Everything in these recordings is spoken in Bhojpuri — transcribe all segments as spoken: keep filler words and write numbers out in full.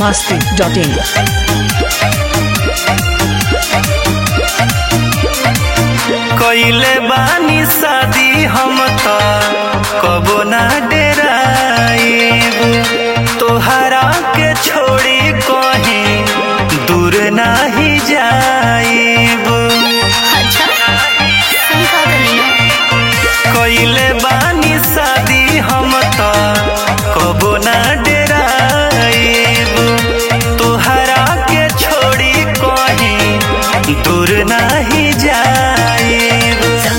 masti dot in. कइले बानी शादी हम त कबो ना डेराइब, तोहरा के छोड़ी कहीं दूर नाही जाइब। कइले बानी शादी हम त कबो ना डेराइब, तोहरा के छोड़ी कहीं दूर नाही जाइब।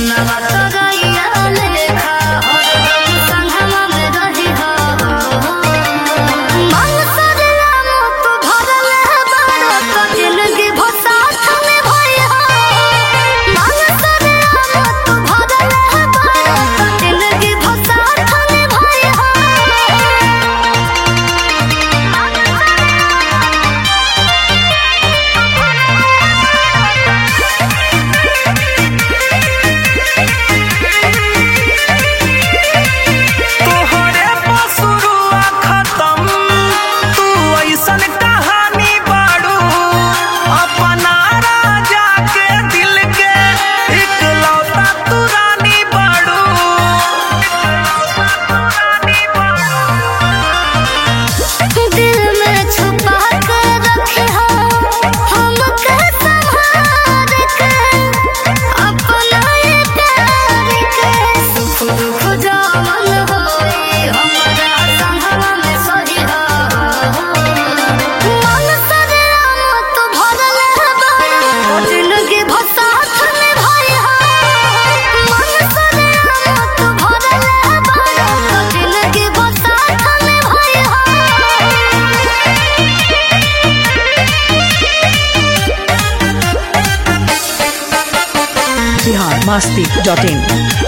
masti dot in.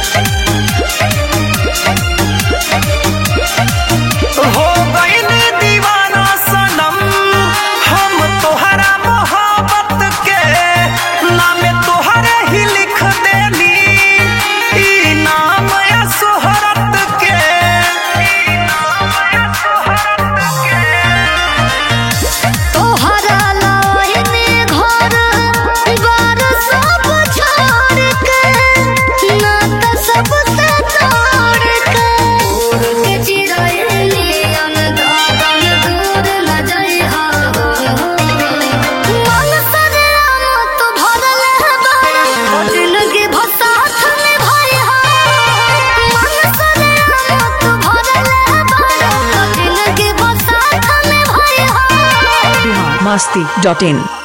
हो गइल दीवाना सनम हम तोहरा मोहब्बत के, नाम तोहरे ही लिख देनी ई नाम या शोहरत के। तोहरा लाइन घर बार सब छोड़ के, नाता सबसे तोड़ के, उड़ के चिरैलियन दागन दूर न जइहा। मन सरेआम तो भरल है बाड़ा, ओ जिंदगी भर साथ निभाइहा। मन सरेआम तो भरल है बाड़ा, ओ जिंदगी भर साथ निभाइहा। masti dot in.